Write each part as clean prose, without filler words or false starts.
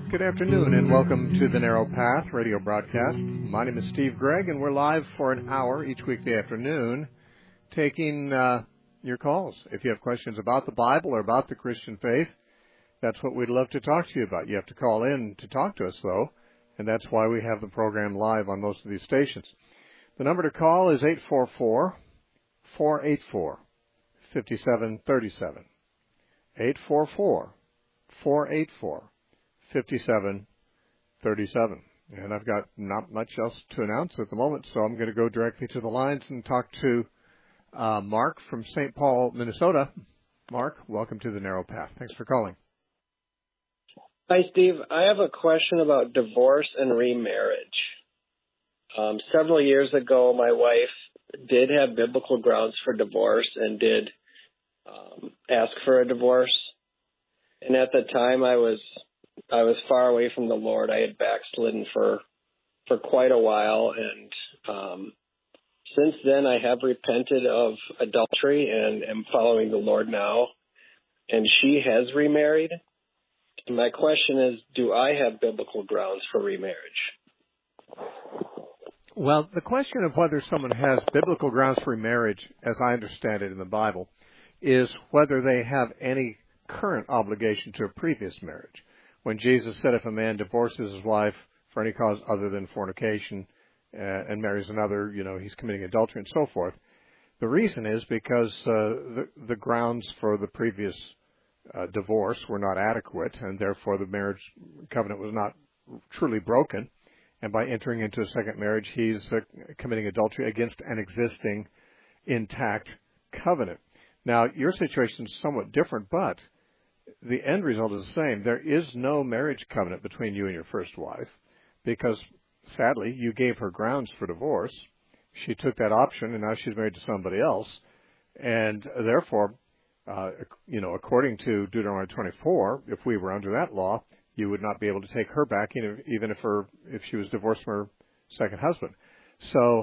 Good afternoon and welcome to the Narrow Path radio broadcast. My name is Steve Gregg and we're live for an hour each weekday afternoon taking your calls. If you have questions about the Bible or about the Christian faith, that's what we'd love to talk to you about. You have to call in to talk to us though, and that's why we have the program live on most of these stations. The number to call is 844-484-5737. 844-484-5737. And I've got not much else to announce at the moment, so I'm going to go directly to the lines and talk to Mark from St. Paul, Minnesota. Mark, welcome to the Narrow Path. Thanks for calling. Hi, Steve. I have a question about divorce and remarriage. Several years ago, my wife did have biblical grounds for divorce and did ask for a divorce. And at the time, I was far away from the Lord. I had backslidden for quite a while, and since then I have repented of adultery and am following the Lord now. And she has remarried. And my question is, do I have biblical grounds for remarriage? Well, the question of whether someone has biblical grounds for remarriage, as I understand it in the Bible, is whether they have any current obligation to a previous marriage. When Jesus said if a man divorces his wife for any cause other than fornication and marries another, he's committing adultery and so forth. The reason is because the grounds for the previous divorce were not adequate, and therefore the marriage covenant was not truly broken. And by entering into a second marriage, he's committing adultery against an existing intact covenant. Now, your situation is somewhat different, but the end result is the same. There is no marriage covenant between you and your first wife because, sadly, you gave her grounds for divorce. She took that option, and now she's married to somebody else. And therefore, according to Deuteronomy 24, if we were under that law, you would not be able to take her back, even if she was divorced from her second husband. So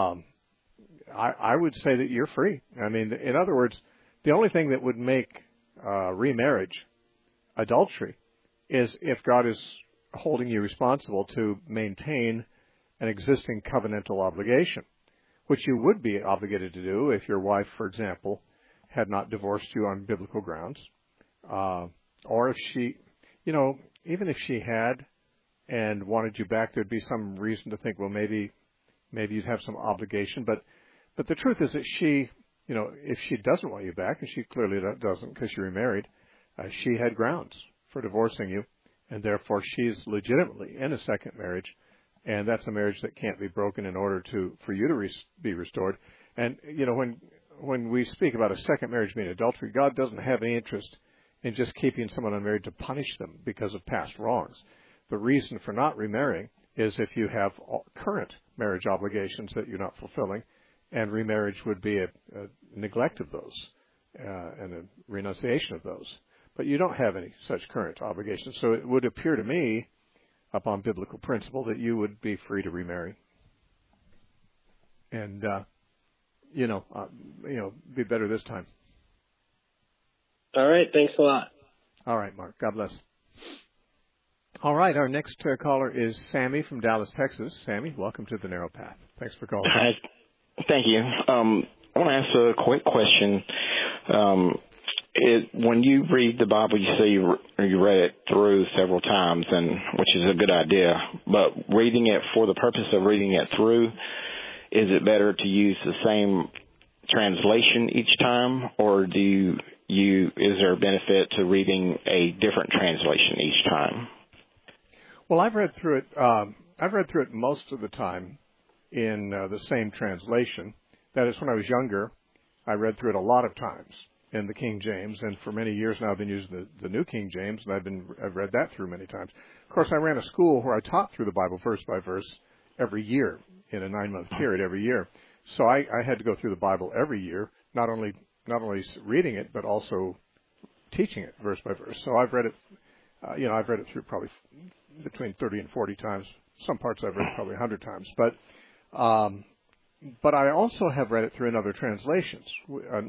I would say that you're free. I mean, in other words, the only thing that would make remarriage adultery is if God is holding you responsible to maintain an existing covenantal obligation, which you would be obligated to do if your wife, for example, had not divorced you on biblical grounds, or if she, even if she had and wanted you back, there'd be some reason to think, well, maybe you'd have some obligation. But the truth is that she, if she doesn't want you back, and she clearly doesn't because you're remarried, she had grounds for divorcing you, and therefore she's legitimately in a second marriage, and that's a marriage that can't be broken in order for you to be restored. And, when we speak about a second marriage being adultery, God doesn't have any interest in just keeping someone unmarried to punish them because of past wrongs. The reason for not remarrying is if you have current marriage obligations that you're not fulfilling, and remarriage would be a neglect of those and a renunciation of those. But you don't have any such current obligations. So it would appear to me, upon biblical principle, that you would be free to remarry. And, be better this time. All right. Thanks a lot. All right, Mark. God bless. All right. Our next caller is Sammy from Dallas, Texas. Sammy, welcome to the Narrow Path. Thanks for calling. Hi. Thank you. I want to ask a quick question. When you read the Bible, you say you read it through several times, which is a good idea. But reading it for the purpose of reading it through, is it better to use the same translation each time, or is there a benefit to reading a different translation each time? Well, I've read through it most of the time in the same translation. That is, when I was younger, I read through it a lot of times in the King James, and for many years now I've been using the New King James, and I've read that through many times. Of course, I ran a school where I taught through the Bible verse by verse every year in a 9-month period every year. So I had to go through the Bible every year, not only reading it, but also teaching it verse by verse. So I've read it, I've read it through probably between 30 and 40 times. Some parts I've read probably 100 times. But I also have read it through in other translations.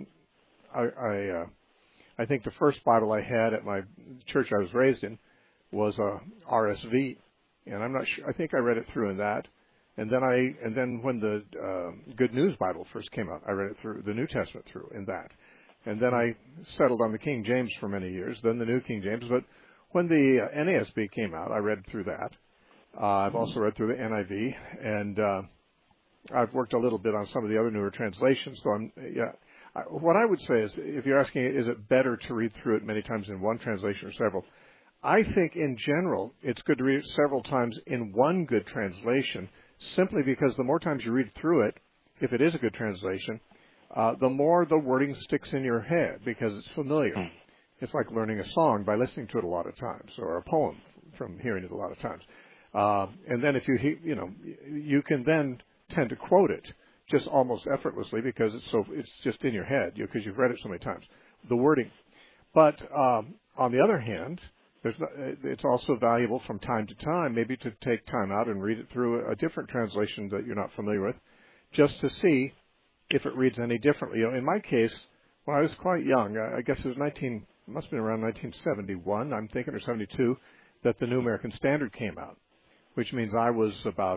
I think the first Bible I had at my church I was raised in was a RSV, and I'm not sure. I think I read it through in that, and then when the Good News Bible first came out, I read it through the New Testament through in that, and then I settled on the King James for many years, then the New King James. But when the NASB came out, I read through that. I've also read through the NIV, and I've worked a little bit on some of the other newer translations. So what I would say is, if you're asking, is it better to read through it many times in one translation or several? I think in general, it's good to read it several times in one good translation, simply because the more times you read through it, if it is a good translation, the more the wording sticks in your head because it's familiar. It's like learning a song by listening to it a lot of times, or a poem from hearing it a lot of times. And then if you can then tend to quote it just almost effortlessly because it's just in your head because you've read it so many times, the wording. But on the other hand, it's also valuable from time to time maybe to take time out and read it through a different translation that you're not familiar with, just to see if it reads any differently. In my case, when I was quite young, I guess it must have been around 1971, I'm thinking, or 72, that the New American Standard came out, which means I was about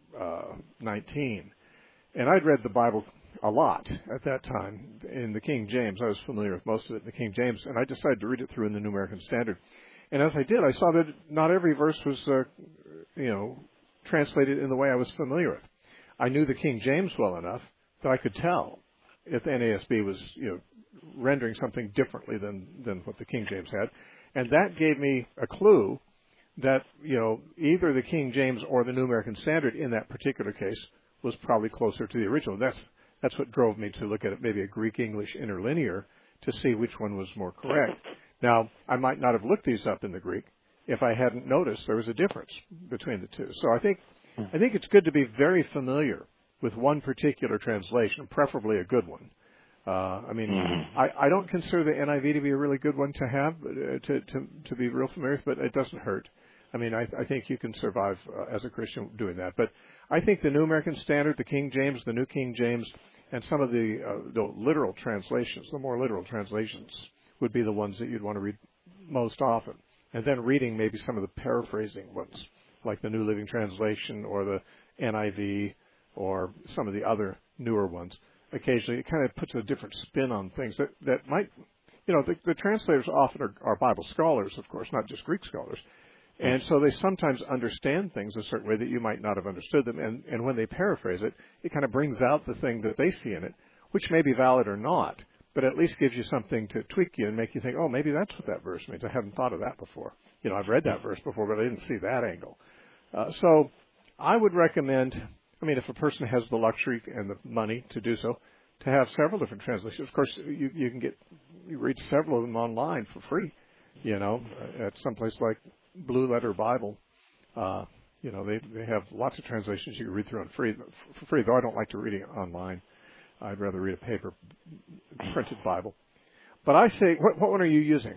19. And I'd read the Bible a lot at that time in the King James. I was familiar with most of it in the King James, and I decided to read it through in the New American Standard. And as I did, I saw that not every verse was, translated in the way I was familiar with. I knew the King James well enough that I could tell if the NASB was, rendering something differently than what the King James had. And that gave me a clue that, either the King James or the New American Standard in that particular case was probably closer to the original. That's what drove me to look at it, maybe a Greek-English interlinear, to see which one was more correct. Now, I might not have looked these up in the Greek if I hadn't noticed there was a difference between the two. So I think it's good to be very familiar with one particular translation, preferably a good one. I don't consider the NIV to be a really good one to have, to be real familiar with, but it doesn't hurt. I think you can survive as a Christian doing that. But I think the New American Standard, the King James, the New King James, and some of the literal translations, the more literal translations, would be the ones that you'd want to read most often. And then reading maybe some of the paraphrasing ones, like the New Living Translation or the NIV or some of the other newer ones. Occasionally, it kind of puts a different spin on things that might, the translators often are Bible scholars, of course, not just Greek scholars. And so they sometimes understand things a certain way that you might not have understood them. And when they paraphrase it, it kind of brings out the thing that they see in it, which may be valid or not, but at least gives you something to tweak you and make you think, oh, maybe that's what that verse means. I haven't thought of that before. I've read that verse before, but I didn't see that angle. So I would recommend, if a person has the luxury and the money to do so, to have several different translations. Of course, you can read several of them online for free, at some place like Blue Letter Bible. They have lots of translations you can read through for free, though I don't like to read it online. I'd rather read a paper printed Bible. But I say, what one are you using?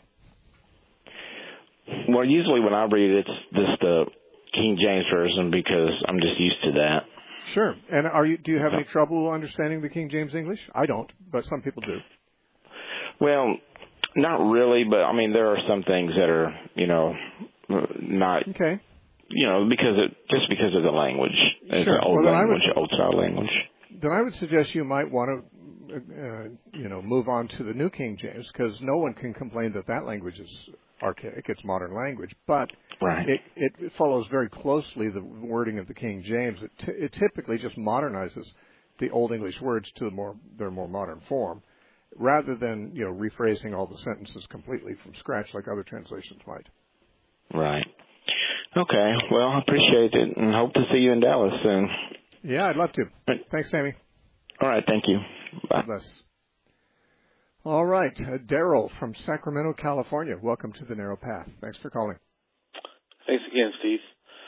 Well, usually when I read it, it's just the King James Version because I'm just used to that. Sure. And do you have any trouble understanding the King James English? I don't, but some people do. Well, not really, but there are some things that are, not. Okay. Because of the language. It's sure. an old style language. Then I would suggest you might want to, move on to the New King James, because no one can complain that language is archaic. It's modern language, but right. it follows very closely the wording of the King James. It typically just modernizes the Old English words to their more modern form, rather than rephrasing all the sentences completely from scratch like other translations might. Right. Okay. Well, I appreciate it and hope to see you in Dallas soon. Yeah, I'd love to. Thanks, Sammy. All right. Thank you. Bye. God bless. All right. Daryl from Sacramento, California. Welcome to the Narrow Path. Thanks for calling. Thanks again, Steve.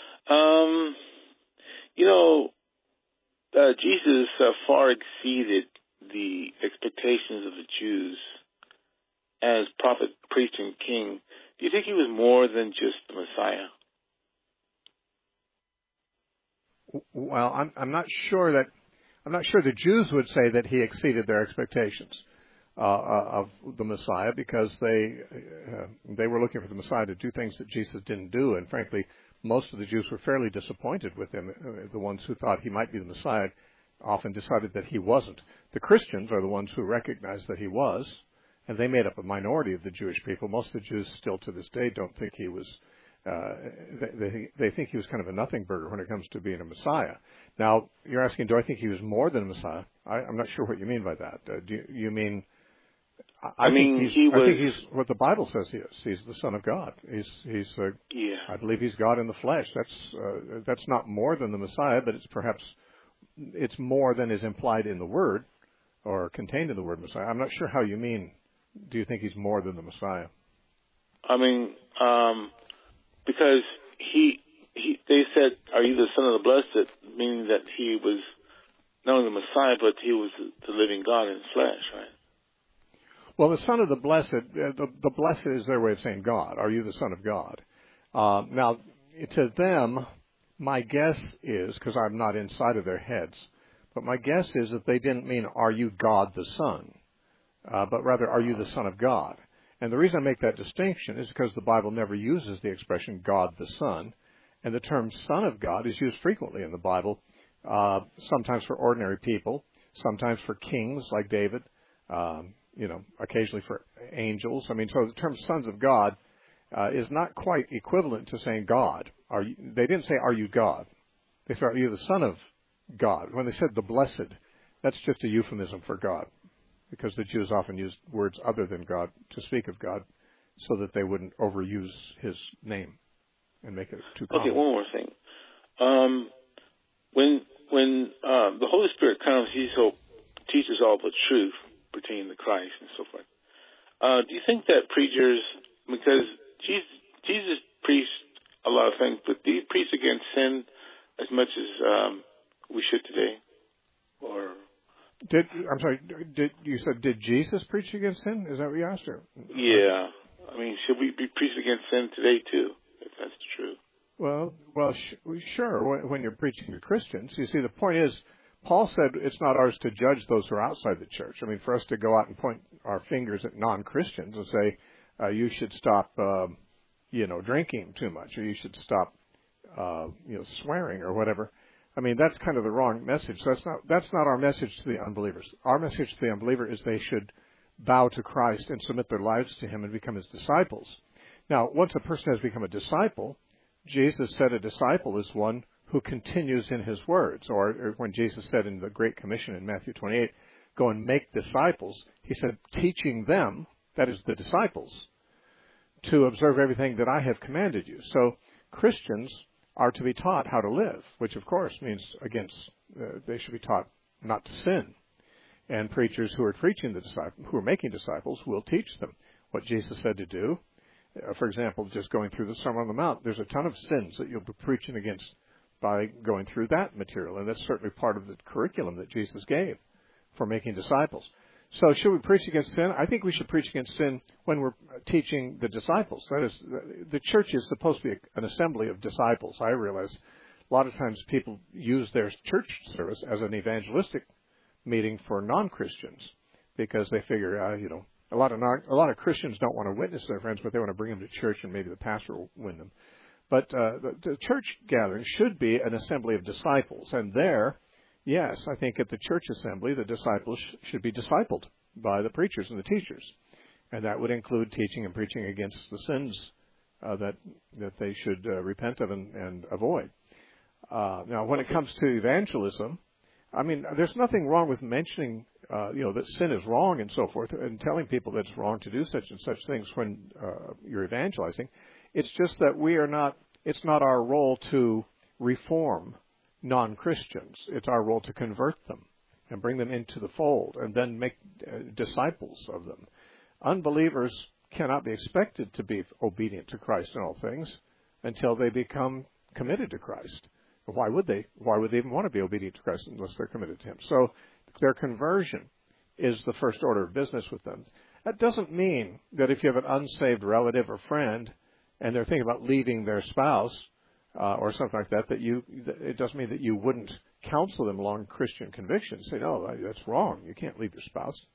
Jesus far exceeded the expectations of the Jews as prophet, priest, and king. Do you think he was more than just the Messiah? Well, I'm not sure the Jews would say that he exceeded their expectations. of the Messiah because they were looking for the Messiah to do things that Jesus didn't do, and frankly, most of the Jews were fairly disappointed with him. The ones who thought he might be the Messiah often decided that he wasn't. The Christians are the ones who recognized that he was, and they made up a minority of the Jewish people. Most of the Jews still to this day don't think he was. They think he was kind of a nothing burger when it comes to being a Messiah. Now, you're asking, do I think he was more than a Messiah? I'm not sure what you mean by that. Do you mean? I think he's what the Bible says he is. He's the Son of God. I believe he's God in the flesh. That's not more than the Messiah, but it's more than is implied in the word or contained in the word Messiah. I'm not sure how you mean. Do you think he's more than the Messiah? I mean, because they said, "Are you the Son of the Blessed?" Meaning that he was not only the Messiah, but he was the living God in flesh, right? Well, the Son of the Blessed, the Blessed is their way of saying God. Are you the Son of God? Now, to them, my guess is, because I'm not inside of their heads, but my guess is that they didn't mean, are you God the Son? But rather, are you the Son of God? And the reason I make that distinction is because the Bible never uses the expression God the Son, and the term Son of God is used frequently in the Bible, sometimes for ordinary people, sometimes for kings like David, occasionally for angels. I mean, so the term sons of God is not quite equivalent to saying God. They didn't say, are you God? They said, are you the Son of God? When they said the Blessed, that's just a euphemism for God, because the Jews often used words other than God to speak of God so that they wouldn't overuse his name and make it too common. Okay, one more thing. When the Holy Spirit comes, he teaches all the truth pertaining to Christ and so forth. Do you think that preachers, because Jesus preached a lot of things, but do you preach against sin as much as we should today? Or did Jesus preach against sin? Is that what you asked her? Yeah. I mean, should we be preaching against sin today too, if that's true? Well, sure. When you're preaching to Christians, you see, the point is, Paul said it's not ours to judge those who are outside the church. I mean, for us to go out and point our fingers at non-Christians and say, you should stop, drinking too much, or you should stop, swearing or whatever. I mean, that's kind of the wrong message. So that's not our message to the unbelievers. Our message to the unbeliever is they should bow to Christ and submit their lives to him and become his disciples. Now, once a person has become a disciple, Jesus said a disciple is one who continues in his words. Or when Jesus said in the Great Commission in Matthew 28, go and make disciples, he said, teaching them, that is the disciples, to observe everything that I have commanded you. So Christians are to be taught how to live, which of course means they should be taught not to sin. And preachers who are who are making disciples will teach them what Jesus said to do. For example, just going through the Sermon on the Mount, there's a ton of sins that you'll be preaching against by going through that material, and that's certainly part of the curriculum that Jesus gave for making disciples. So should we preach against sin? I think we should preach against sin when we're teaching the disciples. That is, the church is supposed to be an assembly of disciples. I realize a lot of times people use their church service as an evangelistic meeting for non-Christians because they figure, a lot of Christians don't want to witness to their friends, but they want to bring them to church and maybe the pastor will win them. But the church gathering should be an assembly of disciples. And there, yes, I think at the church assembly, the disciples should be discipled by the preachers and the teachers. And that would include teaching and preaching against the sins that they should repent of and avoid. Now, when it comes to evangelism, I mean, there's nothing wrong with mentioning, that sin is wrong and so forth, and telling people that it's wrong to do such and such things when you're evangelizing. It's just that it's not our role to reform non-Christians. It's our role to convert them and bring them into the fold and then make disciples of them. Unbelievers cannot be expected to be obedient to Christ in all things until they become committed to Christ. Why would they? Why would they even want to be obedient to Christ unless they're committed to him? So their conversion is the first order of business with them. That doesn't mean that if you have an unsaved relative or friend and they're thinking about leaving their spouse or something like that, it doesn't mean that you wouldn't counsel them along Christian convictions. Say, no, that's wrong. You can't leave your spouse.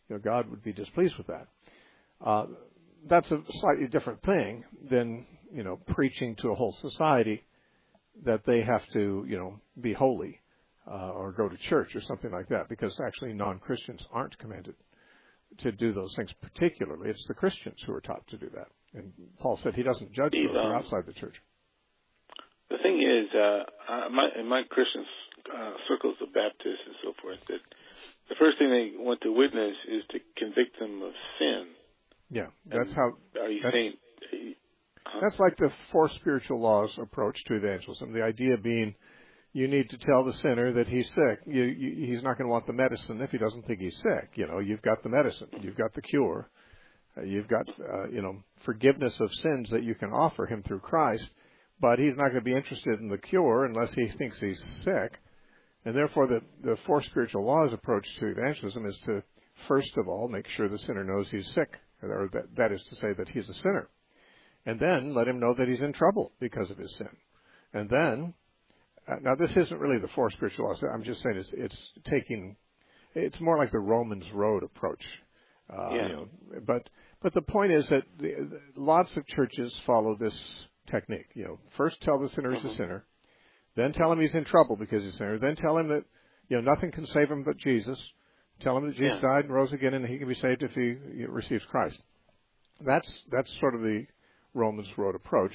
God would be displeased with that. That's a slightly different thing than, preaching to a whole society that they have to, be holy or go to church or something like that, because actually non-Christians aren't commanded to do those things particularly. It's the Christians who are taught to do that. And Paul said he doesn't judge those who are outside the church. The thing is, in my Christian circles of Baptists and so forth, that the first thing they want to witness is to convict them of sin. Yeah, that's how. Are you saying? That's like the four spiritual laws approach to evangelism. The idea being, you need to tell the sinner that he's sick. He's not going to want the medicine if he doesn't think he's sick. You've got the medicine, you've got the cure, you've got forgiveness of sins that you can offer him through Christ. But he's not going to be interested in the cure unless he thinks he's sick. And therefore, the four spiritual laws approach to evangelism is to, first of all, make sure the sinner knows he's sick, or that is to say that he's a sinner. And then let him know that he's in trouble because of his sin. And then, now this isn't really the four spiritual laws. I'm just saying it's more like the Romans Road approach. But the point is that lots of churches follow this technique. First tell the sinner he's a sinner, then tell him he's in trouble because he's a sinner, then tell him that nothing can save him but Jesus. Tell him that Jesus died and rose again, and he can be saved if he receives Christ. That's sort of the Romans Road approach.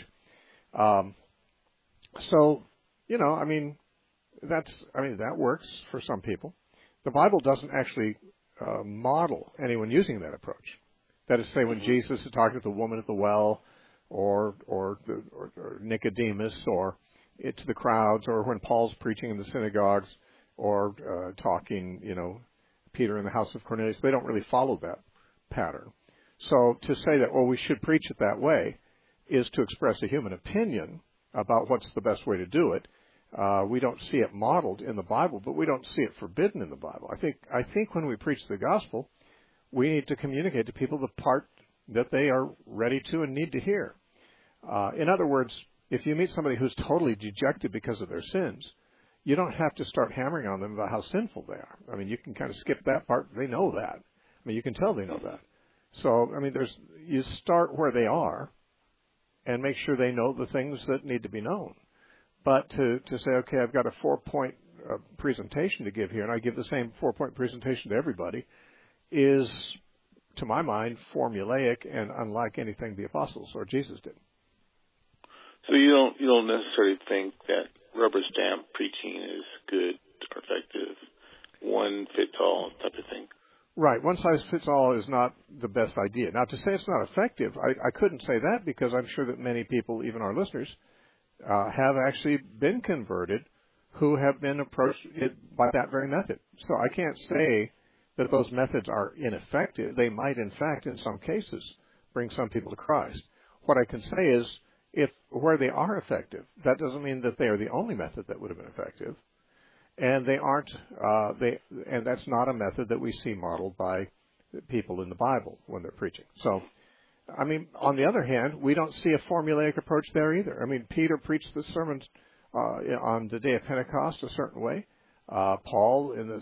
That works for some people. The Bible doesn't actually model anyone using that approach. That is to say, when Jesus is talking to the woman at the well, or Nicodemus, or to the crowds, or when Paul's preaching in the synagogues, or talking, Peter in the house of Cornelius, they don't really follow that pattern. So to say that, we should preach it that way, is to express a human opinion about what's the best way to do it. We don't see it modeled in the Bible, but we don't see it forbidden in the Bible. I think when we preach the gospel, we need to communicate to people the part that they are ready to and need to hear. In other words, if you meet somebody who's totally dejected because of their sins, you don't have to start hammering on them about how sinful they are. You can kind of skip that part. They know that. You can tell they know that. So, you start where they are and make sure they know the things that need to be known. But to say, okay, I've got a 4-point presentation to give here, and I give the same 4-point presentation to everybody, is, to my mind, formulaic and unlike anything the apostles or Jesus did. So you don't necessarily think that rubber stamp preaching is good or effective, one fits all type of thing? Right. One size fits all is not the best idea. Now, to say it's not effective, I couldn't say that, because I'm sure that many people, even our listeners, have actually been converted who have been approached by that very method. So I can't say that those methods are ineffective. They might, in fact, in some cases, bring some people to Christ. What I can say is, where they are effective, that doesn't mean that they are the only method that would have been effective. And they aren't, and that's not a method that we see modeled by people in the Bible when they're preaching. So, on the other hand, we don't see a formulaic approach there either. Peter preached the sermons on the day of Pentecost a certain way. Paul in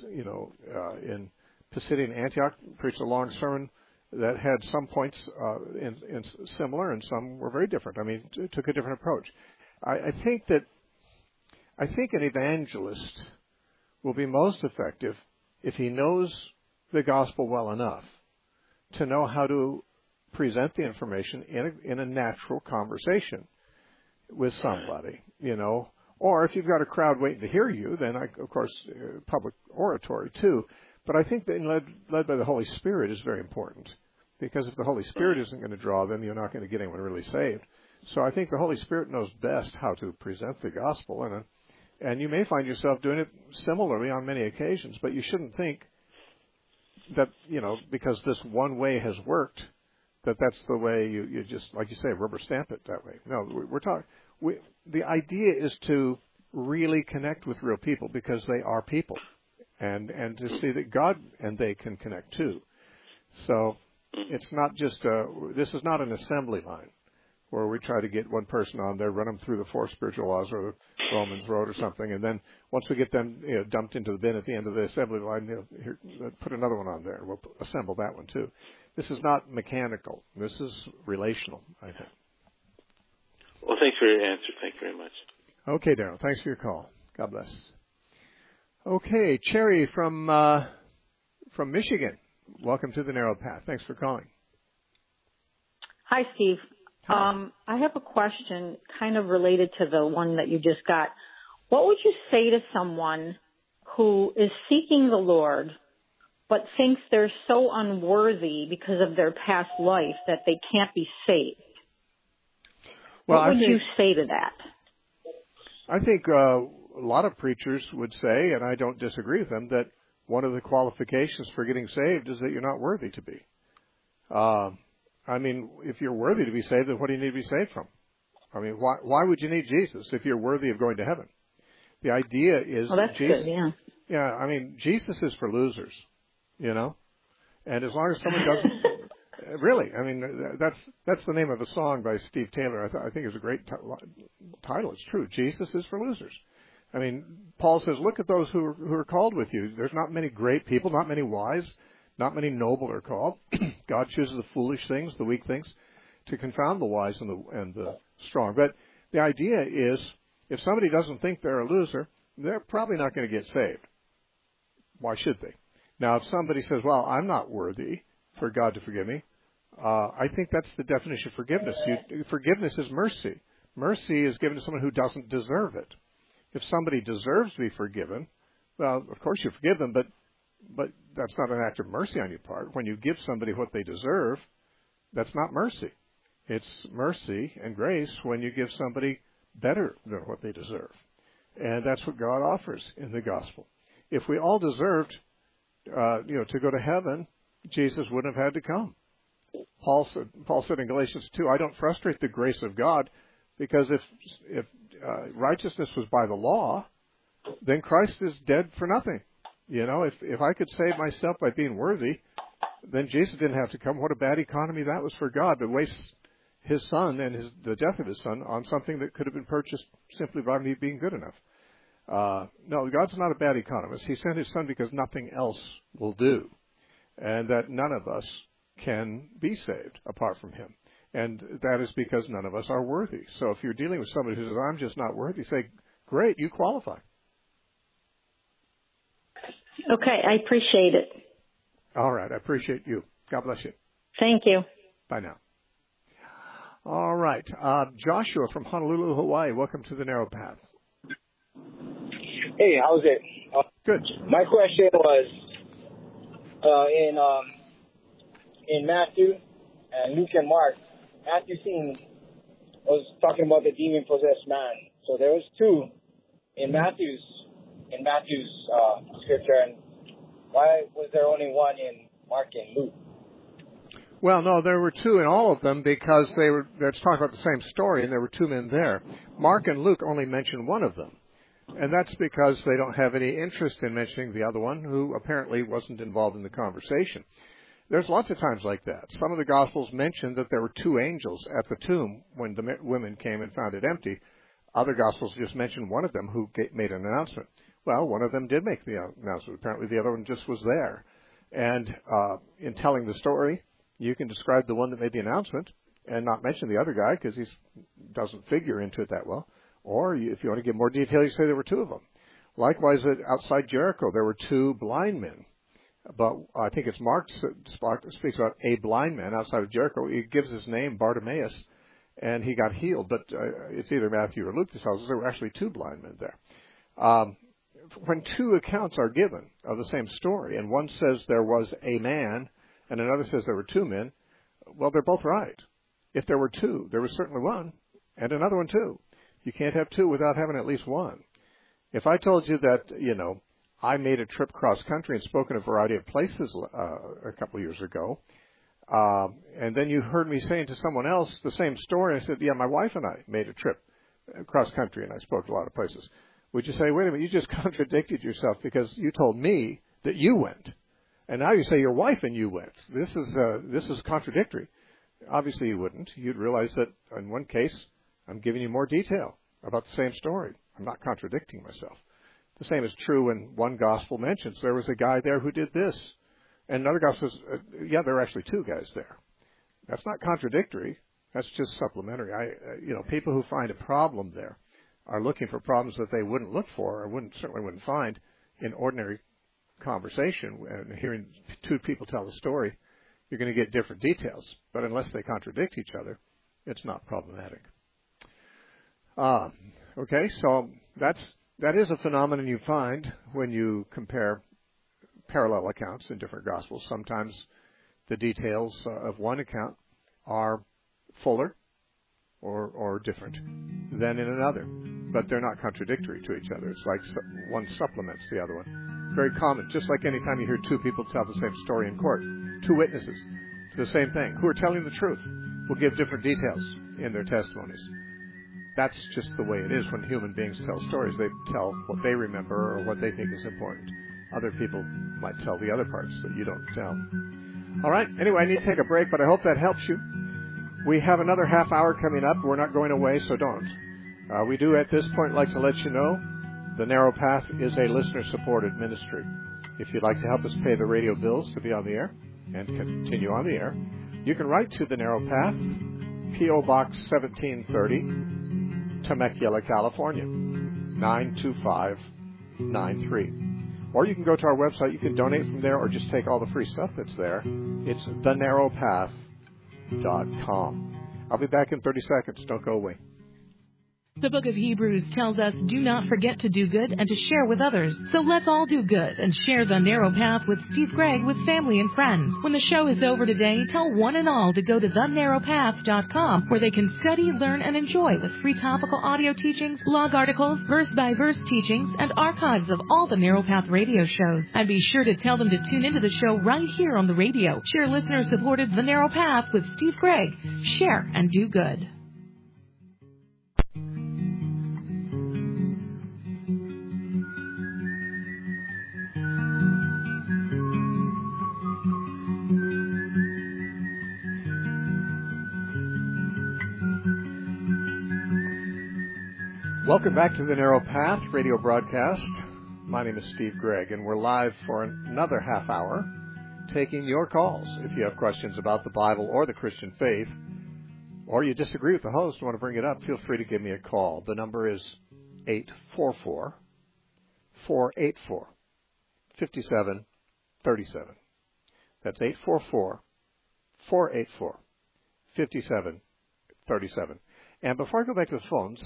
Pisidian Antioch preached a long sermon that had some points in similar, and some were very different. Took a different approach. I think an evangelist will be most effective if he knows the gospel well enough to know how to present the information in a natural conversation with somebody, Or if you've got a crowd waiting to hear you, then, of course, public oratory too. But I think being led by the Holy Spirit is very important, because if the Holy Spirit isn't going to draw them, you're not going to get anyone really saved. So I think the Holy Spirit knows best how to present the gospel, and you may find yourself doing it similarly on many occasions, but you shouldn't think that, because this one way has worked, that's the way you just, like you say, rubber stamp it that way. No, the idea is to really connect with real people, because they are people, and to see that God and they can connect too. So it's not just this is not an assembly line. where we try to get one person on there, run them through the 4 spiritual laws or the Romans Road or something, and then once we get them dumped into the bin at the end of the assembly line, here, put another one on there. We'll assemble that one too. This is not mechanical. This is relational, I think. Well, thanks for your answer. Thank you very much. Okay, Darrell. Thanks for your call. God bless. Okay, Cherry from Michigan. Welcome to the Narrow Path. Thanks for calling. Hi, Steve. Hi. I have a question kind of related to the one that you just got. What would you say to someone who is seeking the Lord but thinks they're so unworthy because of their past life that they can't be saved? Well, what would you say to that? I think a lot of preachers would say, and I don't disagree with them, that one of the qualifications for getting saved is that you're not worthy to be. I mean, if you're worthy to be saved, then what do you need to be saved from? I mean, why would you need Jesus if you're worthy of going to heaven? The idea is that's Jesus. Good, yeah. Yeah, I mean, Jesus is for losers, and as long as someone doesn't, really, I mean, that's the name of a song by Steve Taylor. I think it's a great title. It's true. Jesus is for losers. I mean, Paul says, look at those who are called with you. There's not many great people, not many wise, not many noble are called. God chooses the foolish things, the weak things, to confound the wise and the strong. But the idea is, if somebody doesn't think they're a loser, they're probably not going to get saved. Why should they? Now, if somebody says, well, I'm not worthy for God to forgive me, I think that's the definition of forgiveness. Forgiveness is mercy. Mercy is given to someone who doesn't deserve it. If somebody deserves to be forgiven, well, of course you forgive them, but that's not an act of mercy on your part. When you give somebody what they deserve, that's not mercy. It's mercy and grace when you give somebody better than what they deserve. And that's what God offers in the gospel. If we all deserved, to go to heaven, Jesus wouldn't have had to come. Paul said in Galatians 2, I don't frustrate the grace of God, because if righteousness was by the law, then Christ is dead for nothing. If I could save myself by being worthy, then Jesus didn't have to come. What a bad economy that was for God, to waste his son and the death of his son on something that could have been purchased simply by me being good enough. No, God's not a bad economist. He sent his son because nothing else will do, and that none of us can be saved apart from him. And that is because none of us are worthy. So if you're dealing with somebody who says, I'm just not worthy, say, great, you qualify. Okay, I appreciate it. All right, I appreciate you. God bless you. Thank you. Bye now. All right, Joshua from Honolulu, Hawaii. Welcome to the Narrow Path. Hey, how's it? Good. My question was in Matthew and Luke and Mark. Matthew was talking about the demon-possessed man. So there was 2 in Matthew's scripture, and why was there only 1 in Mark and Luke? Well, no, there were 2 in all of them because they're talking about the same story, and there were 2 men there. Mark and Luke only mention one of them, and that's because they don't have any interest in mentioning the other one, who apparently wasn't involved in the conversation. There's lots of times like that. Some of the Gospels mention that there were 2 angels at the tomb when the women came and found it empty. Other Gospels just mention one of them who made an announcement. Well, one of them did make the announcement. Apparently the other one just was there. And in telling the story, you can describe the one that made the announcement and not mention the other guy because he doesn't figure into it that well. Or if you want to give more detail, you say there were 2 of them. Likewise, outside Jericho, there were 2 blind men. But I think it's Mark speaks about a blind man outside of Jericho. He gives his name, Bartimaeus, and he got healed. But it's either Matthew or Luke that tells us there were actually 2 blind men there. When 2 accounts are given of the same story, and one says there was a man, and another says there were 2 men, well, they're both right. If there were 2, there was certainly one, and another one too. You can't have 2 without having at least one. If I told you that, I made a trip cross-country and spoke in a variety of places a couple of years ago, and then you heard me saying to someone else the same story, and I said, yeah, my wife and I made a trip cross-country, and I spoke a lot of places. Would you say, wait a minute, you just contradicted yourself because you told me that you went, and now you say your wife and you went. This is contradictory. Obviously you wouldn't. You'd realize that in one case, I'm giving you more detail about the same story. I'm not contradicting myself. The same is true when one gospel mentions there was a guy there who did this. And another gospel says, there are actually two guys there. That's not contradictory. That's just supplementary. People who find a problem there are looking for problems that they wouldn't look for or certainly wouldn't find in ordinary conversation. And hearing two people tell the story, you're going to get different details. But unless they contradict each other, it's not problematic. Okay, so that is a phenomenon you find when you compare parallel accounts in different Gospels. Sometimes the details of one account are fuller or different than in another, but they're not contradictory to each other. It's like one supplements the other one. Very common, just like anytime you hear two people tell the same story in court, two witnesses to the same thing, who are telling the truth, will give different details in their testimonies. That's just the way it is when human beings tell stories. They tell what they remember or what they think is important. Other people might tell the other parts that you don't tell. All right. Anyway, I need to take a break, but I hope that helps you. We have another half hour coming up. We're not going away, so don't. We do at this point like to let you know The Narrow Path is a listener-supported ministry. If you'd like to help us pay the radio bills to be on the air and continue on the air, you can write to The Narrow Path, P.O. Box 1730, Temecula, California, 92593. Or you can go to our website. You can donate from there or just take all the free stuff that's there. It's thenarrowpath.com. I'll be back in 30 seconds. Don't go away. The book of Hebrews tells us, do not forget to do good and to share with others. So let's all do good and share The Narrow Path with Steve Gregg with family and friends. When the show is over today, tell one and all to go to thenarrowpath.com, where they can study, learn, and enjoy with free topical audio teachings, blog articles, verse-by-verse teachings, and archives of all the Narrow Path radio shows. And be sure to tell them to tune into the show right here on the radio. Share listener-supported The Narrow Path with Steve Gregg. Share and do good. Welcome back to the Narrow Path radio broadcast. My name is Steve Gregg, and we're live for another half hour taking your calls. If you have questions about the Bible or the Christian faith, or you disagree with the host and want to bring it up, feel free to give me a call. The number is 844-484-5737. That's 844-484-5737. And before I go back to the phones,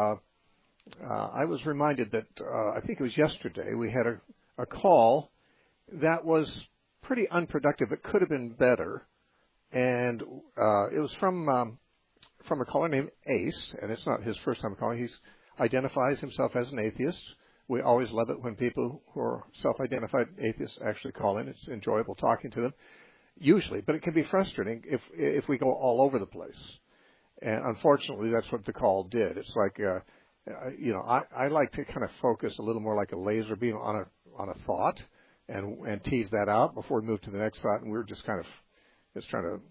I was reminded that I think it was yesterday we had a call that was pretty unproductive. It could have been better, and it was from a caller named Ace, and it's not his first time calling. He identifies himself as an atheist. We always love it when people who are self-identified atheists actually call in. It's enjoyable talking to them, usually, but it can be frustrating if we go all over the place. And unfortunately, that's what the call did. It's like I like to kind of focus a little more like a laser beam on a thought and tease that out before we move to the next thought. And we're just kind of just trying to,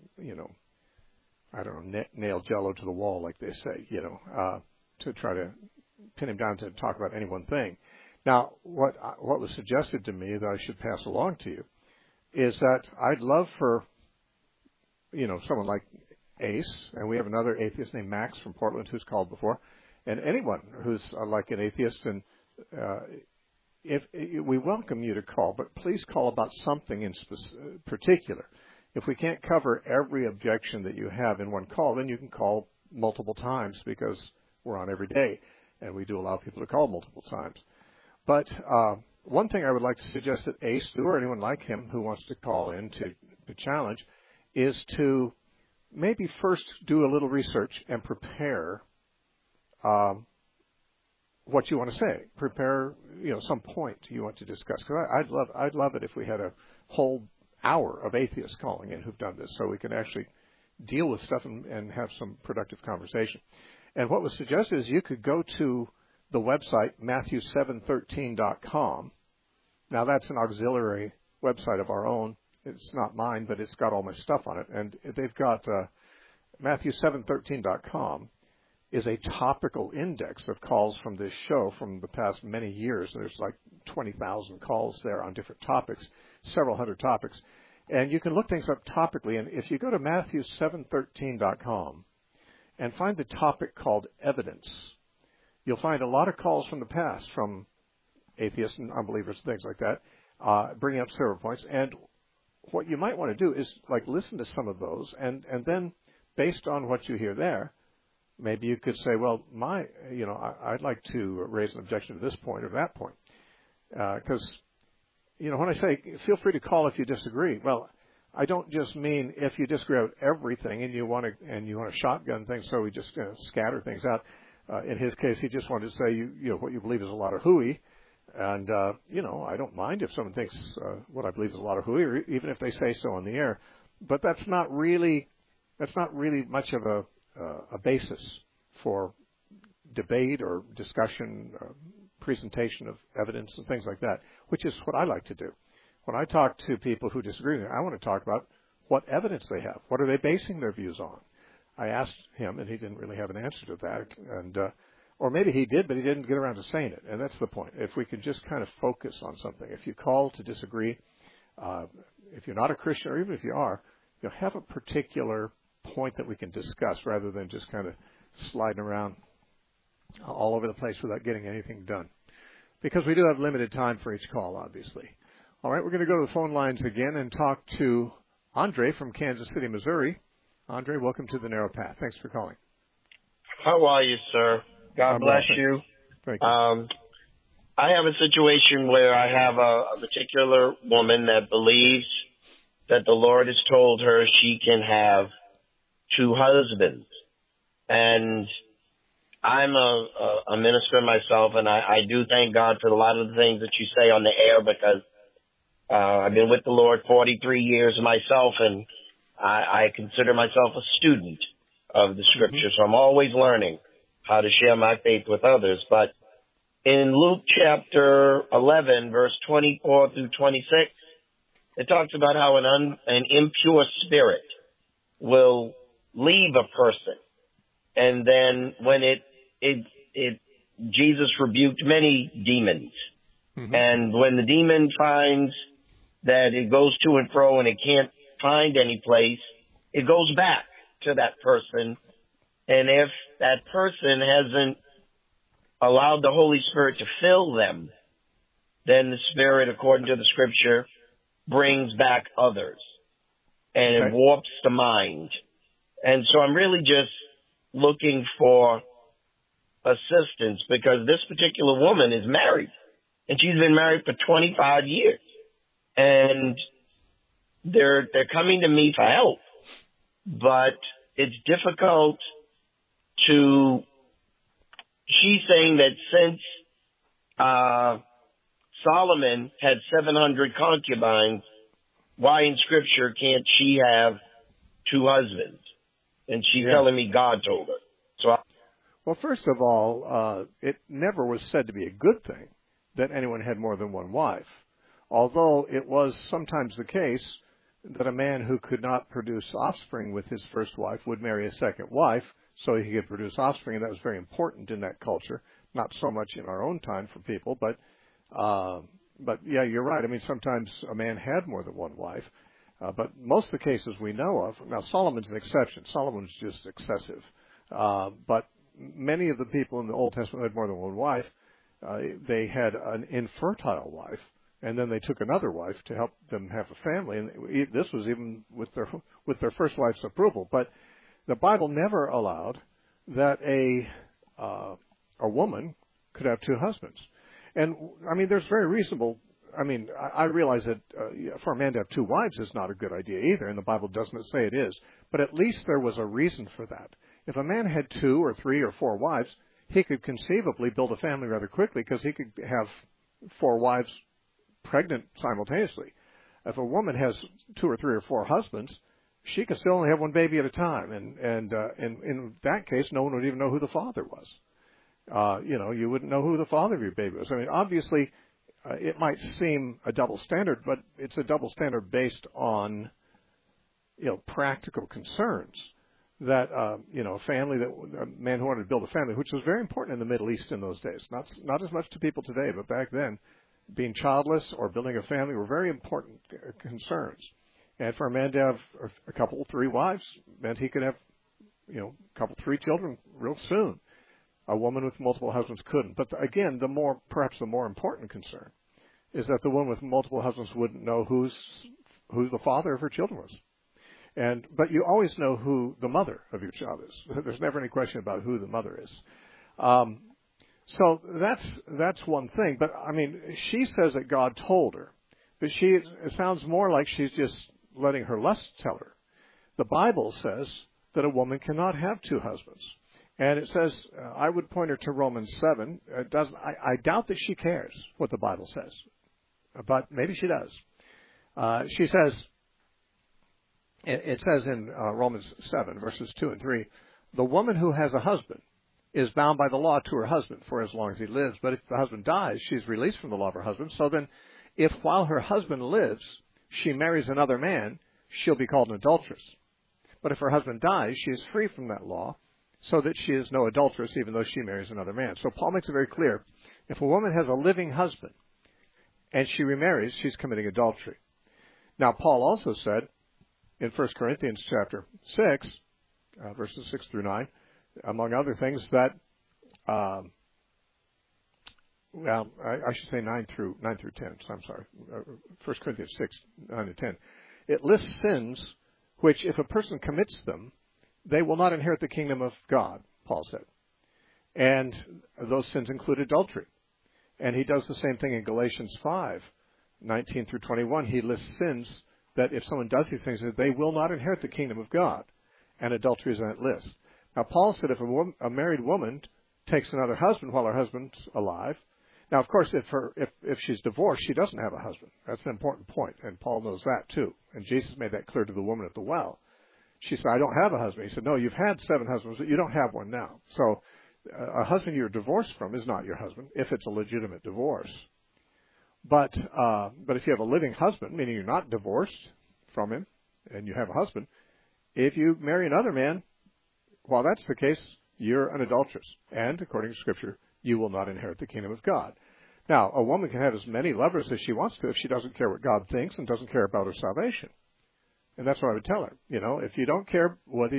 nail Jello to the wall, like they say, to try to pin him down to talk about any one thing. Now, what was suggested to me that I should pass along to you is that I'd love for, someone like Ace, and we have another atheist named Max from Portland who's called before, and anyone who's like an atheist, and if we welcome you to call, but please call about something in particular. If we can't cover every objection that you have in one call, then you can call multiple times because we're on every day, and we do allow people to call multiple times. But one thing I would like to suggest that Ace do, or anyone like him who wants to call in to challenge, is to maybe first do a little research and prepare what you want to say. Prepare, some point you want to discuss. Because I'd love it if we had a whole hour of atheists calling in who've done this, so we can actually deal with stuff and have some productive conversation. And what was suggested is you could go to the website Matthew713.com. Now that's an auxiliary website of our own. It's not mine, but it's got all my stuff on it, and they've got Matthew713.com is a topical index of calls from this show from the past many years. There's like 20,000 calls there on different topics, several hundred topics. And you can look things up topically. And if you go to Matthew713.com and find the topic called evidence, you'll find a lot of calls from the past from atheists and unbelievers and things like that, bringing up several points. And what you might want to do is like listen to some of those, and then based on what you hear there, maybe you could say, well, I'd like to raise an objection to this point or that point. Because, when I say feel free to call if you disagree, well, I don't just mean if you disagree with everything and you want to shotgun things, so we just scatter things out. In his case, he just wanted to say, what you believe is a lot of hooey. And, I don't mind if someone thinks what I believe is a lot of hooey, or even if they say so on the air. But that's not really much of a basis for debate or discussion, presentation of evidence and things like that, which is what I like to do. When I talk to people who disagree with me, I want to talk about what evidence they have. What are they basing their views on? I asked him, and he didn't really have an answer to that. And or maybe he did, but he didn't get around to saying it. And that's the point. If we could just kind of focus on something. If you call to disagree, if you're not a Christian, or even if you are, you'll have a particular point that we can discuss rather than just kind of sliding around all over the place without getting anything done. Because we do have limited time for each call, obviously. All right, we're going to go to the phone lines again and talk to Andre from Kansas City, Missouri. Andre, welcome to the Narrow Path. Thanks for calling. How are you, sir? God bless you. Thank you. I have a situation where I have a particular woman that believes that the Lord has told her she can have two husbands. And I'm a minister myself, and I do thank God for a lot of the things that you say on the air, because I've been with the Lord 43 years myself, and I consider myself a student of the Scripture. So I'm always learning how to share my faith with others. But in Luke chapter 11, verse 24 through 26, it talks about how an impure spirit will leave a person. And then when Jesus rebuked many demons. Mm-hmm. And when the demon finds that it goes to and fro and it can't find any place, it goes back to that person. And if that person hasn't allowed the Holy Spirit to fill them, then the Spirit, according to the Scripture, brings back others. And it warps the mind. And so I'm really just looking for assistance, because this particular woman is married. And she's been married for 25 years. And they're coming to me for help. But it's difficult to... She's saying that since Solomon had 700 concubines, why in Scripture can't she have two husbands? And she's telling me God told her. Well, first of all, it never was said to be a good thing that anyone had more than one wife, although it was sometimes the case that a man who could not produce offspring with his first wife would marry a second wife so he could produce offspring, and that was very important in that culture, not so much in our own time for people, but yeah, you're right. I mean, sometimes a man had more than one wife, but most of the cases we know of, now Solomon's an exception. Solomon's just excessive, but many of the people in the Old Testament who had more than one wife, they had an infertile wife, and then they took another wife to help them have a family. And this was even with their first wife's approval. But the Bible never allowed that a woman could have two husbands. And I mean, there's very reasonable. I mean, I realize that for a man to have two wives is not a good idea either, and the Bible doesn't say it is. But at least there was a reason for that. If a man had 2 or 3 or 4 wives, he could conceivably build a family rather quickly, because he could have 4 wives pregnant simultaneously. If a woman has 2 or 3 or 4 husbands, she can still only have one baby at a time, and in that case, no one would even know who the father was. You wouldn't know who the father of your baby was. I mean, obviously, it might seem a double standard, but it's a double standard based on practical concerns. that a family, that a man who wanted to build a family, which was very important in the Middle East in those days. Not as much to people today, but back then, being childless or building a family were very important concerns. And for a man to have a couple, 3 wives meant he could have, a couple, 3 children real soon. A woman with multiple husbands couldn't. But again, perhaps the more important concern is that the woman with multiple husbands wouldn't know who the father of her children was. But you always know who the mother of your child is. There's never any question about who the mother is. So that's one thing. But I mean, she says that God told her, but it sounds more like she's just letting her lust tell her. The Bible says that a woman cannot have 2 husbands. And it says, I would point her to Romans 7. I doubt that she cares what the Bible says, but maybe she does. She says, it says in Romans 7, verses 2 and 3, the woman who has a husband is bound by the law to her husband for as long as he lives. But if the husband dies, she's released from the law of her husband. So then, if while her husband lives, she marries another man, she'll be called an adulteress. But if her husband dies, she is free from that law, so that she is no adulteress, even though she marries another man. So Paul makes it very clear, if a woman has a living husband and she remarries, she's committing adultery. Now, Paul also said in 1 Corinthians chapter 6, verses 6 through 9, among other things, that, I should say 9 through 10, so I'm sorry, 1 Corinthians 6, 9 to 10. It lists sins which, if a person commits them, they will not inherit the kingdom of God, Paul said. And those sins include adultery. And he does the same thing in Galatians 5, 19 through 21. He lists sins that if someone does these things, they will not inherit the kingdom of God. And adultery is on that list. Now, Paul said if a married woman takes another husband while her husband's alive, now, of course, if she's divorced, she doesn't have a husband. That's an important point, and Paul knows that too. And Jesus made that clear to the woman at the well. She said, I don't have a husband. He said, no, you've had 7 husbands, but you don't have one now. So a husband you're divorced from is not your husband if it's a legitimate divorce. But if you have a living husband, meaning you're not divorced from him and you have a husband, if you marry another man, while that's the case, you're an adulteress. And according to Scripture, you will not inherit the kingdom of God. Now, a woman can have as many lovers as she wants to if she doesn't care what God thinks and doesn't care about her salvation. And that's what I would tell her. If you don't care whether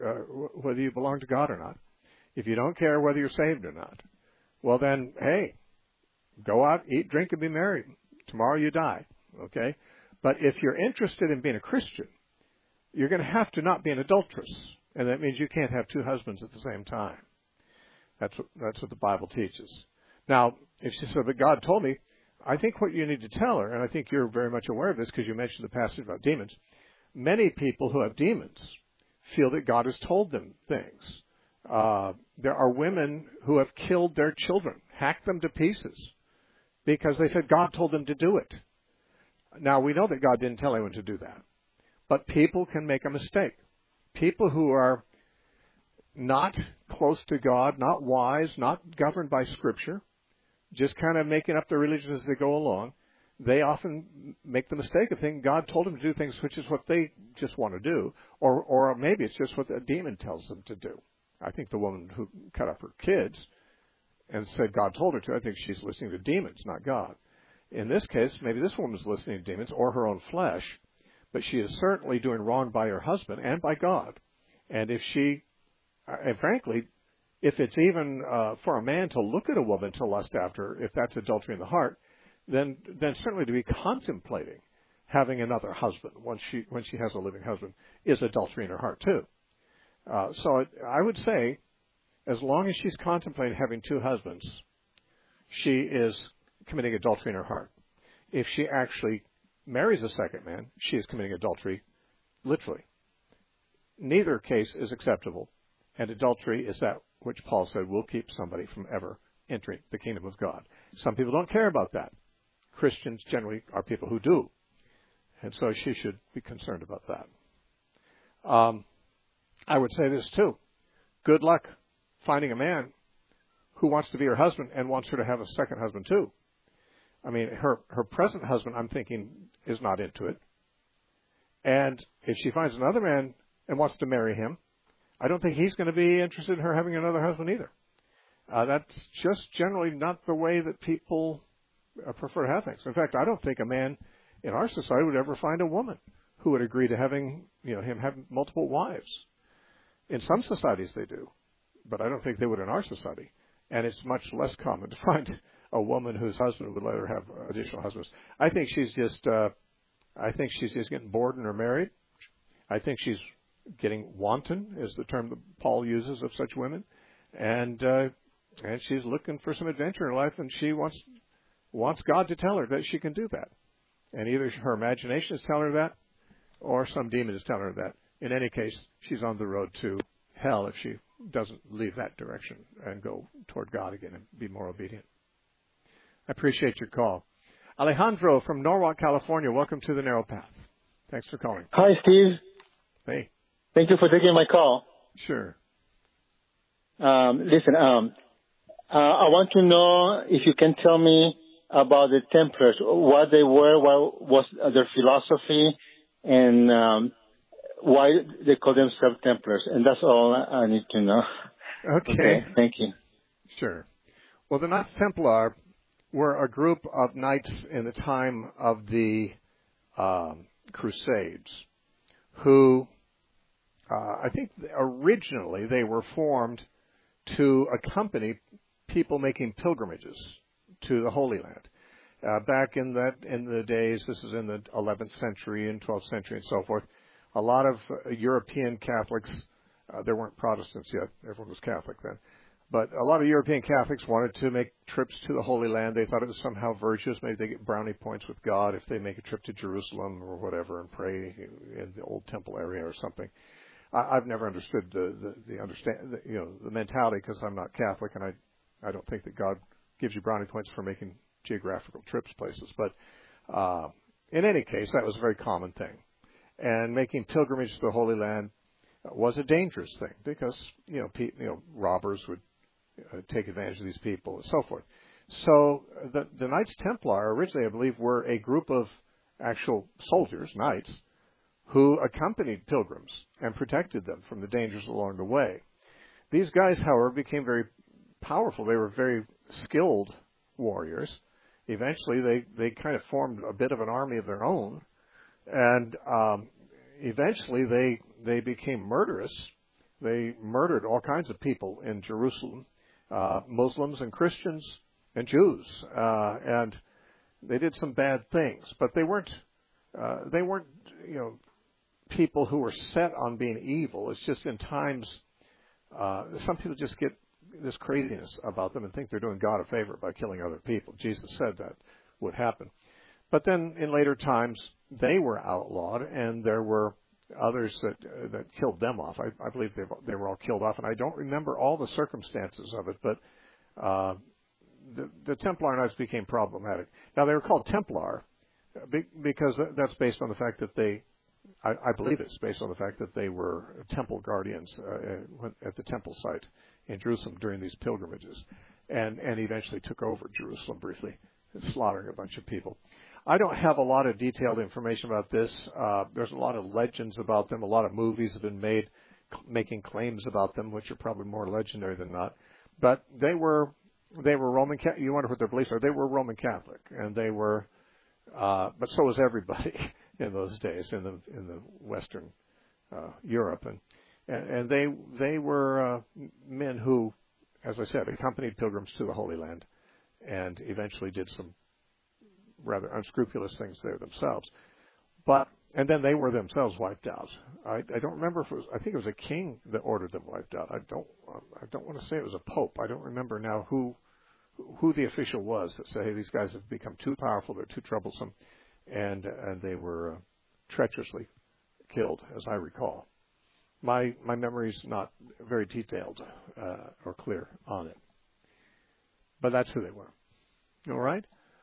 you belong to God or not, if you don't care whether you're saved or not, well then, hey, go out, eat, drink, and be merry. Tomorrow you die, okay? But if you're interested in being a Christian, you're going to have to not be an adulteress. And that means you can't have 2 husbands at the same time. That's what the Bible teaches. Now, if she said, but God told me, I think what you need to tell her, and I think you're very much aware of this because you mentioned the passage about demons, many people who have demons feel that God has told them things. There are women who have killed their children, hacked them to pieces, because they said God told them to do it. Now, we know that God didn't tell anyone to do that. But people can make a mistake. People who are not close to God, not wise, not governed by Scripture, just kind of making up their religion as they go along, they often make the mistake of thinking God told them to do things which is what they just want to do, or maybe it's just what a demon tells them to do. I think the woman who cut up her kids and said God told her to, I think she's listening to demons, not God. In this case, maybe this woman's listening to demons or her own flesh, but she is certainly doing wrong by her husband and by God. And and frankly, if it's even for a man to look at a woman to lust after her, if that's adultery in the heart, then certainly to be contemplating having another husband when she has a living husband is adultery in her heart too. So I would say, as long as she's contemplating having 2 husbands, she is committing adultery in her heart. If she actually marries a second man, she is committing adultery literally. Neither case is acceptable, and adultery is that which Paul said will keep somebody from ever entering the kingdom of God. Some people don't care about that. Christians generally are people who do. And so she should be concerned about that. I would say this too. Good luck finding a man who wants to be her husband and wants her to have a second husband too. I mean, her present husband, I'm thinking, is not into it. And if she finds another man and wants to marry him, I don't think he's going to be interested in her having another husband either. That's just generally not the way that people prefer to have things. In fact, I don't think a man in our society would ever find a woman who would agree to having, him have multiple wives. In some societies they do, but I don't think they would in our society. And it's much less common to find a woman whose husband would let her have additional husbands. I think she's just getting bored in her marriage. I think she's getting wanton, is the term that Paul uses of such women, and she's looking for some adventure in life, and she wants God to tell her that she can do that. And either her imagination is telling her that, or some demon is telling her that. In any case, she's on the road to hell if she doesn't leave that direction and go toward God again and be more obedient. I appreciate your call. Alejandro from Norwalk, California, welcome to the Narrow Path. Thanks for calling. Hi, Steve. Hey. Thank you for taking my call. Sure. Listen, I want to know if you can tell me about the Templars, what they were, what was their philosophy, and why they call themselves Templars. And that's all I need to know. Okay. Thank you. Sure. Well, the Knights Templar were a group of knights in the time of the Crusades who, I think originally they were formed to accompany people making pilgrimages to the Holy Land. Back in the days, this is in the 11th century and 12th century and so forth, a lot of European Catholics, there weren't Protestants yet, everyone was Catholic then, but a lot of European Catholics wanted to make trips to the Holy Land. They thought it was somehow virtuous. Maybe they get brownie points with God if they make a trip to Jerusalem or whatever and pray in the old temple area or something. I've never understood the mentality because I'm not Catholic, and I don't think that God gives you brownie points for making geographical trips places. But in any case, that was a very common thing. And making pilgrimage to the Holy Land was a dangerous thing because robbers would take advantage of these people and so forth. So the Knights Templar originally, I believe, were a group of actual soldiers, knights, who accompanied pilgrims and protected them from the dangers along the way. These guys, however, became very powerful. They were very skilled warriors. Eventually, they kind of formed a bit of an army of their own, and eventually they became murderous. They murdered all kinds of people in Jerusalem, Muslims and Christians and Jews, and they did some bad things. But they weren't people who were set on being evil. It's just in times some people just get this craziness about them and think they're doing God a favor by killing other people. Jesus said that would happen. But then in later times, they were outlawed, and there were others that killed them off. I believe they were all killed off, and I don't remember all the circumstances of it, but the Templar Knights became problematic. Now, they were called Templar because that's based on the fact that I believe it's based on the fact that they were temple guardians at the temple site in Jerusalem during these pilgrimages, and eventually took over Jerusalem briefly, slaughtering a bunch of people. I don't have a lot of detailed information about this. There's a lot of legends about them. A lot of movies have been made making claims about them, which are probably more legendary than not. But they were Roman Catholic. You wonder what their beliefs are. They were Roman Catholic, and they were, but so was everybody in those days in the Western Europe, and they were men who, as I said, accompanied pilgrims to the Holy Land, and eventually did some rather unscrupulous things there themselves. And then they were themselves wiped out. I don't remember if it was, I think it was a king that ordered them wiped out. I don't want to say it was a pope. I don't remember now who the official was that said, hey, these guys have become too powerful, they're too troublesome, and they were treacherously killed, as I recall. My memory's not very detailed or clear on it. But that's who they were. All right?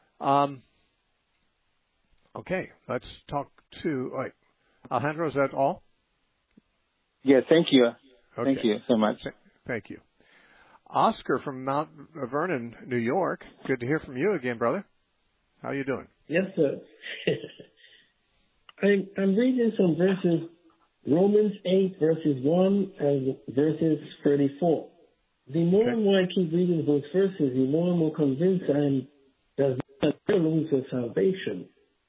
Okay, let's talk to Alejandro, is that all? Yeah, thank you. Okay. Thank you so much. Thank you. Oscar from Mount Vernon, New York. Good to hear from you again, brother. How you doing? Yes, sir. I'm reading some verses Romans 8, verses 1 and verses 34. The more and more I keep reading those verses, the more and more convinced I am that there lose their salvation.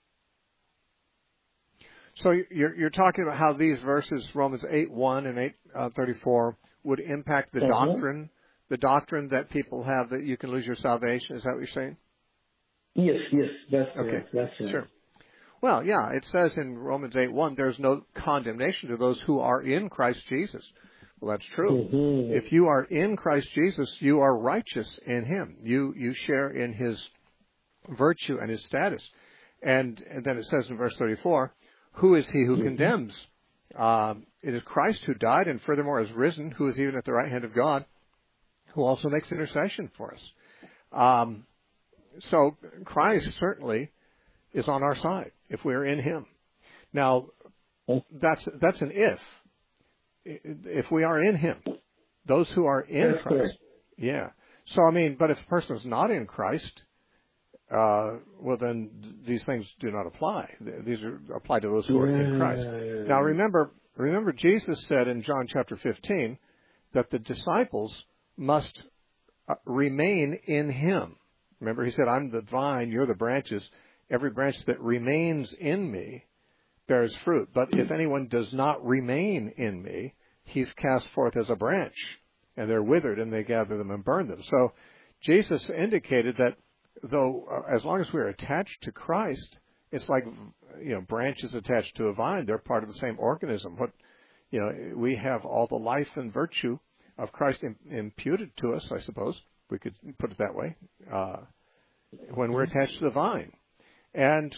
So you're talking about how these verses, Romans 8:1 and 8:34, would impact the doctrine that people have that you can lose your salvation. Is that what you're saying? Yes, that's okay. Right. That's right. Sure. Well, yeah, it says in Romans 8:1, there's no condemnation to those who are in Christ Jesus. Well, that's true. Mm-hmm. If you are in Christ Jesus, you are righteous in Him. You share in His virtue and His status. And then it says in verse 34, who is he who condemns? It is Christ who died and furthermore is risen, who is even at the right hand of God, who also makes intercession for us. So Christ certainly is on our side if we're in Him. Now, that's an if. If we are in Him, those who are in Christ. Yeah. So, I mean, but if a person is not in Christ, well, then these things do not apply. These apply to those who are in Christ. Now, remember, Jesus said in John chapter 15 that the disciples must remain in Him. Remember, He said, I'm the vine, you're the branches. Every branch that remains in me bears fruit. But if anyone does not remain in me, he's cast forth as a branch, and they're withered, and they gather them and burn them. So Jesus indicated that though, as long as we're attached to Christ, it's like, branches attached to a vine. They're part of the same organism. We have all the life and virtue of Christ imputed to us, I suppose. We could put it that way, when we're attached to the vine. And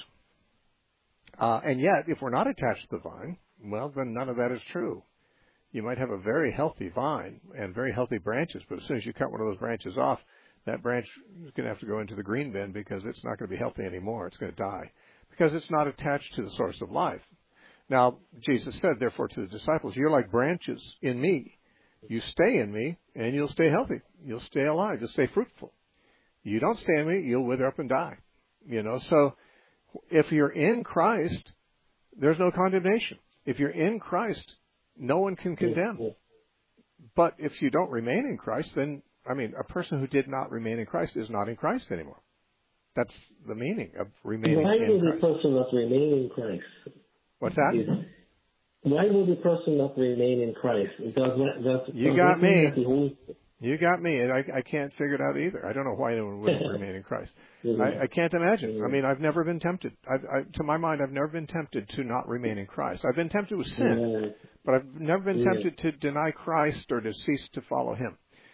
yet, if we're not attached to the vine, well, then none of that is true. You might have a very healthy vine and very healthy branches, but as soon as you cut one of those branches off, that branch is going to have to go into the green bin because it's not going to be healthy anymore. It's going to die because it's not attached to the source of life. Now, Jesus said, therefore, to the disciples, you're like branches in me. You stay in me, and you'll stay healthy. You'll stay alive. You'll stay fruitful. You don't stay in me, you'll wither up and die. So if you're in Christ, there's no condemnation. If you're in Christ, no one can condemn. But if you don't remain in Christ, then, a person who did not remain in Christ is not in Christ anymore. That's the meaning of remaining in Christ. Why would the person not remain in Christ? What's that? Why would the person not remain in Christ? You got me. You got me. I can't figure it out either. I don't know why anyone wouldn't remain in Christ. I can't imagine. I've never been tempted. To my mind, I've never been tempted to not remain in Christ. I've been tempted with sin, but I've never been tempted to deny Christ or to cease to follow Him.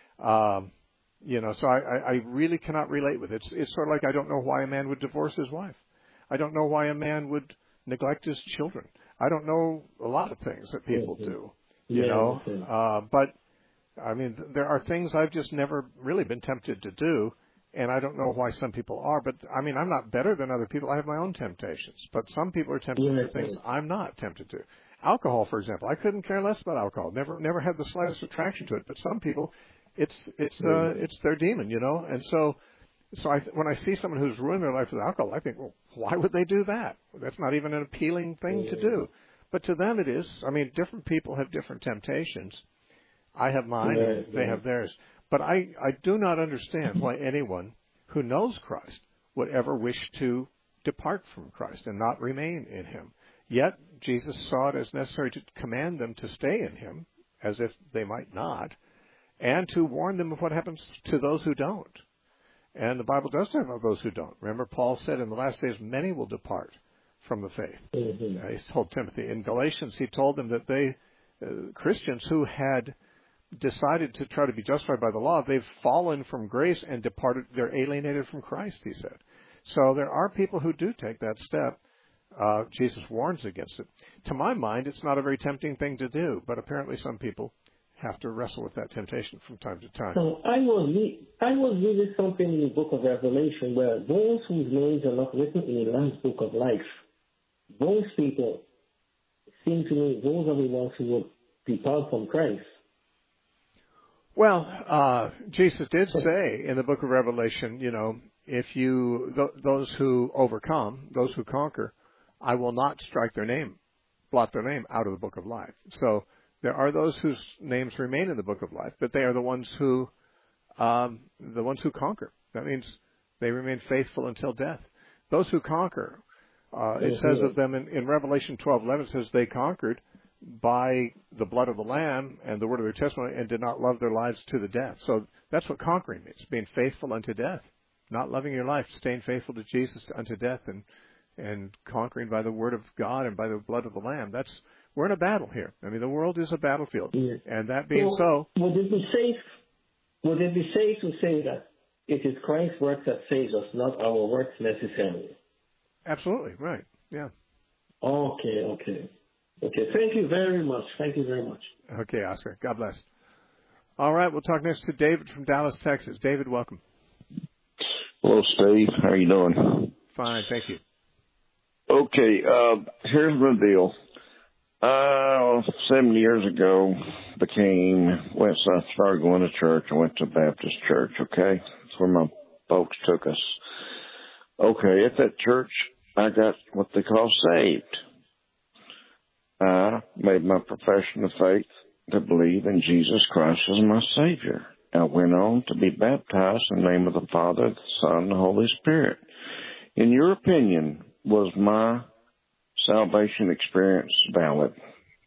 So I really cannot relate with it. It's sort of like I don't know why a man would divorce his wife. I don't know why a man would neglect his children. I don't know a lot of things that people do, but there are things I've just never really been tempted to do, and I don't know why some people are. But, I'm not better than other people. I have my own temptations. But some people are tempted to things I'm not tempted to. Alcohol, for example. I couldn't care less about alcohol. Never had the slightest attraction to it. But some people, it's their demon, And so when I see someone who's ruined their life with alcohol, I think, well, why would they do that? That's not even an appealing thing to do. But to them it is. Different people have different temptations. I have mine, they have theirs. But I do not understand why anyone who knows Christ would ever wish to depart from Christ and not remain in Him. Yet Jesus saw it as necessary to command them to stay in Him, as if they might not, and to warn them of what happens to those who don't. And the Bible does talk about those who don't. Remember, Paul said in the last days, many will depart from the faith. He told Timothy. In Galatians, he told them that Christians who had decided to try to be justified by the law, they've fallen from grace and departed. They're alienated from Christ, he said. So there are people who do take that step. Jesus warns against it. To my mind, it's not a very tempting thing to do, but apparently some people have to wrestle with that temptation from time to time. So I was reading something in the book of Revelation where those whose names are not written in the Lamb's book of life, those people, seem to me, those are the ones who will depart from Christ. Well, Jesus did say in the book of Revelation, if those who overcome, those who conquer, I will not strike their name blot their name out of the book of life. So there are those whose names remain in the book of life, but they are the ones who conquer. That means they remain faithful until death. Those who conquer, it says of them in Revelation 12:11, it says they conquered by the blood of the Lamb and the word of their testimony and did not love their lives to the death. So that's what conquering means, being faithful unto death, not loving your life, staying faithful to Jesus unto death and conquering by the word of God and by the blood of the Lamb. We're in a battle here. I mean, the world is a battlefield. Yes. And that being would it be safe to say that it is Christ's work that saves us, not our works necessarily? Absolutely, right. Yeah. Okay. Thank you very much. Okay, Oscar. God bless. All right, we'll talk next to David from Dallas, Texas. David, welcome. Hello, Steve. How are you doing? Fine, thank you. Okay, here's the deal. 7 years ago, I started going to church. I went to Baptist church, okay? That's where my folks took us. Okay, at that church, I got what they call saved. I made my profession of faith to believe in Jesus Christ as my Savior. I went on to be baptized in the name of the Father, the Son, and the Holy Spirit. In your opinion, was my salvation experience valid?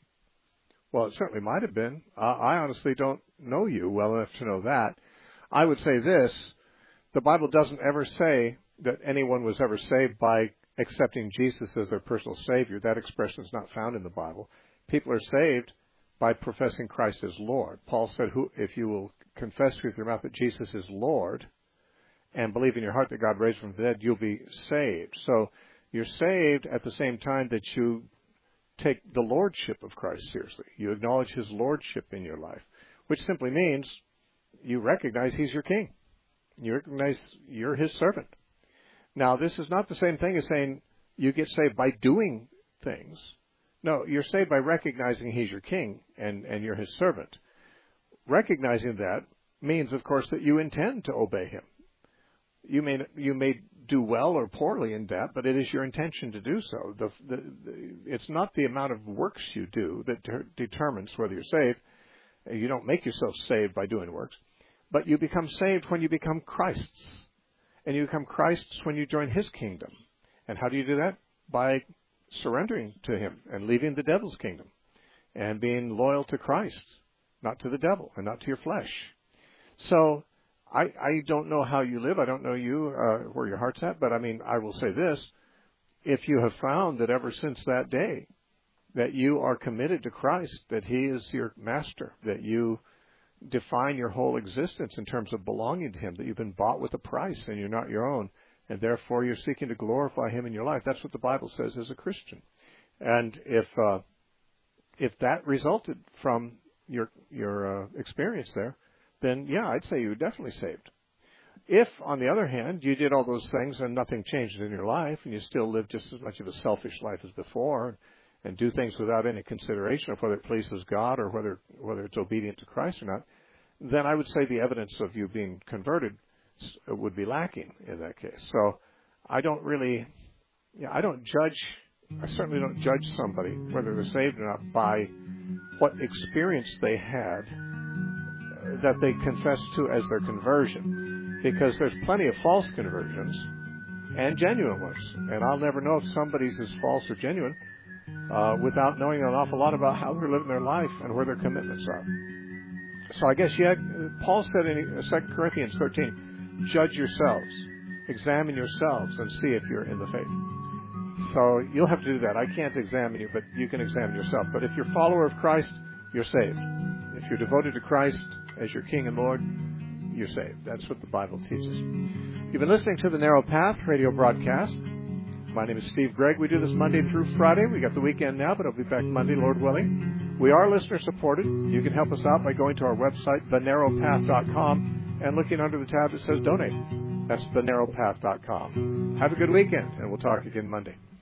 Well, it certainly might have been. I honestly don't know you well enough to know that. I would say this: the Bible doesn't ever say that anyone was ever saved by accepting Jesus as their personal Savior. That expression is not found in the Bible. People are saved by professing Christ as Lord. Paul said, if you will confess with your mouth that Jesus is Lord and believe in your heart that God raised him from the dead, you'll be saved. So you're saved at the same time that you take the lordship of Christ seriously. You acknowledge his lordship in your life, which simply means you recognize he's your king. You recognize you're his servant. Now, this is not the same thing as saying you get saved by doing things. No, you're saved by recognizing he's your king and you're his servant. Recognizing that means, of course, that you intend to obey him. You may do well or poorly in that, but it is your intention to do so. It's not the amount of works you do that determines whether you're saved. You don't make yourself saved by doing works, but you become saved when you become Christ's. And you become Christ's when you join his kingdom. And how do you do that? By surrendering to him and leaving the devil's kingdom and being loyal to Christ, not to the devil and not to your flesh. So I don't know how you live. I don't know you, where your heart's at. But, I will say this. If you have found that ever since that day that you are committed to Christ, that he is your master, that you define your whole existence in terms of belonging to him, that you've been bought with a price and you're not your own, and therefore you're seeking to glorify him in your life. That's what the Bible says as a Christian. And if that resulted from your experience there, then yeah, I'd say you're definitely saved. If, on the other hand, you did all those things and nothing changed in your life, and you still live just as much of a selfish life as before, and do things without any consideration of whether it pleases God or whether it's obedient to Christ or not, then I would say the evidence of you being converted would be lacking in that case. So I certainly don't judge somebody, whether they're saved or not, by what experience they had that they confess to as their conversion. Because there's plenty of false conversions and genuine ones. And I'll never know if somebody's as false or genuine without knowing an awful lot about how they're living their life and where their commitments are. So I guess Paul said in 2 Corinthians 13, judge yourselves, examine yourselves, and see if you're in the faith. So you'll have to do that. I can't examine you, but you can examine yourself. But if you're a follower of Christ, you're saved. If you're devoted to Christ as your King and Lord, you're saved. That's what the Bible teaches. You've been listening to the Narrow Path radio broadcast. My name is Steve Gregg. We do this Monday through Friday. We got the weekend now, but I'll be back Monday, Lord willing. We are listener supported. You can help us out by going to our website, thenarrowpath.com, and looking under the tab that says donate. That's thenarrowpath.com. Have a good weekend, and we'll talk again Monday.